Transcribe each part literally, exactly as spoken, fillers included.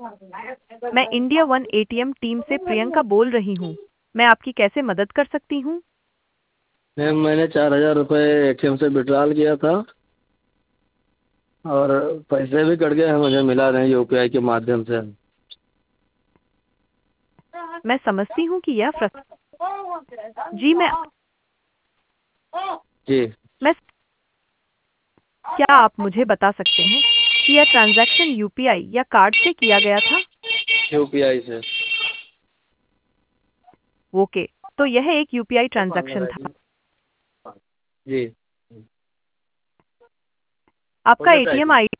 मैं India one ATM team से प्रियंका बोल रही हूँ। मैं आपकी कैसे मदद कर सकती हूँ? मैम मैंने चार हजार रुपये एटीएम से विड्रॉल किया था और पैसे भी कट गए हैं, मुझे मिला नहीं यूपीआई के माध्यम से। मैं समझती हूँ कि यह फ्रस जी मैं जी। मैं क्या आप मुझे बता सकते हैं कि यह ट्रांजैक्शन यूपीआई या कार्ड से किया गया था? यूपीआई से। ओके, तो यह एक यूपीआई ट्रांजैक्शन था। जी। आपका एटीएम आईडी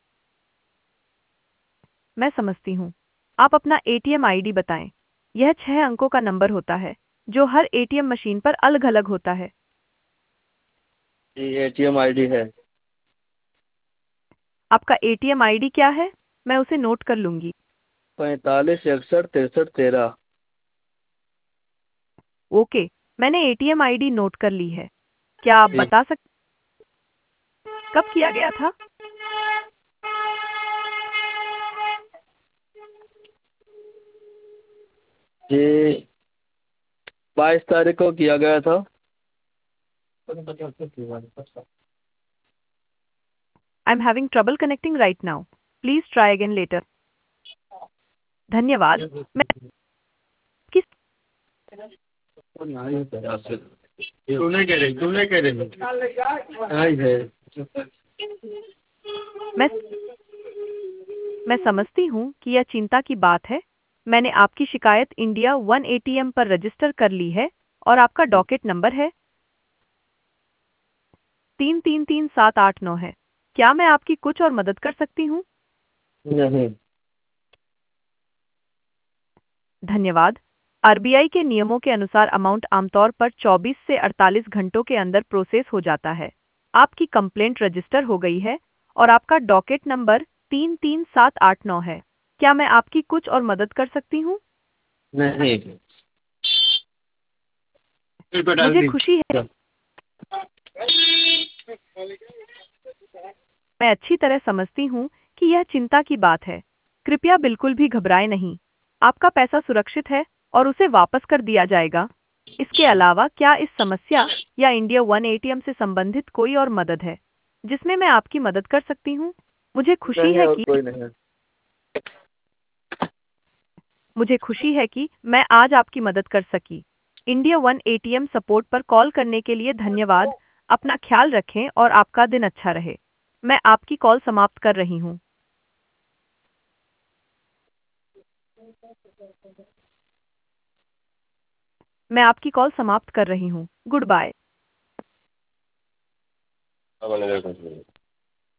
मैं समझती हूँ। आप अपना एटीएम आईडी बताएं। यह छह अंकों का नंबर होता है जो हर एटीएम मशीन पर अलग-अलग होता है। जी एटीएम आईडी है आपका एटीएम आईडी क्या है? मैं उसे नोट कर लूंगी। पैंतालीस इकसठ तिरसठ तेरह। ओके, मैंने एटीएम आईडी नोट कर ली है। क्या आप जी। बता सकते कब किया गया था? जी बाईस तारीख को किया गया था। I am having trouble connecting right now. Please try again later. धन्यवाद। मैं किस तू नहीं कह रही तू नहीं कह रही है। मैं मैं समझती हूँ कि यह चिंता की बात है। मैंने आपकी शिकायत इंडिया वन एटीएम पर रजिस्टर कर ली है और आपका डॉकेट नंबर है तीन तीन तीन सात आठ नौ है। क्या मैं आपकी कुछ और मदद कर सकती हूँ? नहीं। धन्यवाद। आरबीआई के नियमों के अनुसार अमाउंट आमतौर पर चौबीस से अड़तालीस घंटों के अंदर प्रोसेस हो जाता है। आपकी कंप्लेंट रजिस्टर हो गई है और आपका डॉकेट नंबर तीन तीन सात आठ नौ है। क्या मैं आपकी कुछ और मदद कर सकती हूँ? नहीं। मुझे खुशी है मैं अच्छी तरह समझती हूँ कि यह चिंता की बात है। कृपया बिल्कुल भी घबराएं नहीं। आपका पैसा सुरक्षित है और उसे वापस कर दिया जाएगा। इसके अलावा क्या इस समस्या या इंडिया वन एटीएम से संबंधित कोई और मदद है जिसमें मैं आपकी मदद कर सकती हूँ? मुझे खुशी नहीं है और कि कोई नहीं है। मुझे खुशी है कि मैं आज आपकी मदद कर सकी। इंडिया वन एटीएम सपोर्ट पर कॉल करने के लिए धन्यवाद। अपना ख्याल रखें और आपका दिन अच्छा रहे। मैं आपकी कॉल समाप्त कर रही हूँ। मैं आपकी कॉल समाप्त कर रही हूँ। Good bye.